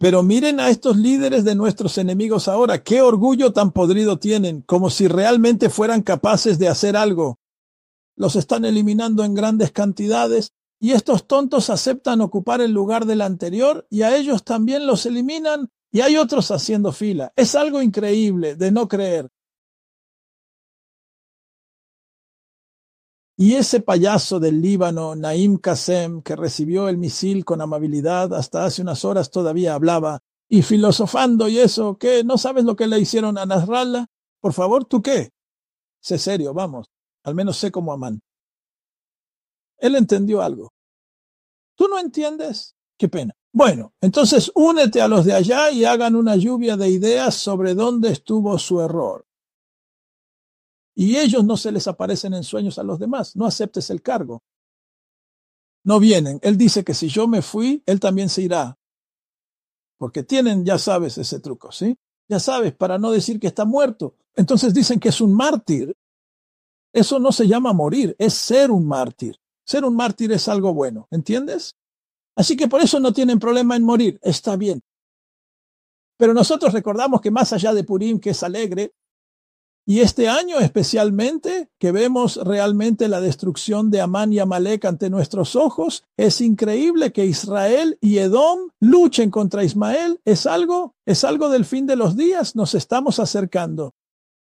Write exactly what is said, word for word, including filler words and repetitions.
Pero miren a estos líderes de nuestros enemigos ahora, qué orgullo tan podrido tienen, como si realmente fueran capaces de hacer algo. Los están eliminando en grandes cantidades y estos tontos aceptan ocupar el lugar del anterior y a ellos también los eliminan y hay otros haciendo fila. Es algo increíble de no creer. Y ese payaso del Líbano, Naim Qassem, que recibió el misil con amabilidad, hasta hace unas horas todavía hablaba, y filosofando y eso, ¿qué? ¿No sabes lo que le hicieron a Nasrallah? Por favor, ¿tú qué? Sé serio, vamos, al menos sé como Amán. Él entendió algo. ¿Tú no entiendes? Qué pena. Bueno, entonces únete a los de allá y hagan una lluvia de ideas sobre dónde estuvo su error. Y ellos no se les aparecen en sueños a los demás. No aceptes el cargo. No vienen. Él dice que si yo me fui, él también se irá. Porque tienen, ya sabes, ese truco, ¿sí? Ya sabes, para no decir que está muerto. Entonces dicen que es un mártir. Eso no se llama morir, es ser un mártir. Ser un mártir es algo bueno, ¿entiendes? Así que por eso no tienen problema en morir. Está bien. Pero nosotros recordamos que más allá de Purim, que es alegre, y este año especialmente, que vemos realmente la destrucción de Amán y Amalek ante nuestros ojos, es increíble que Israel y Edom luchen contra Ismael. Es algo, es algo del fin de los días. Nos estamos acercando.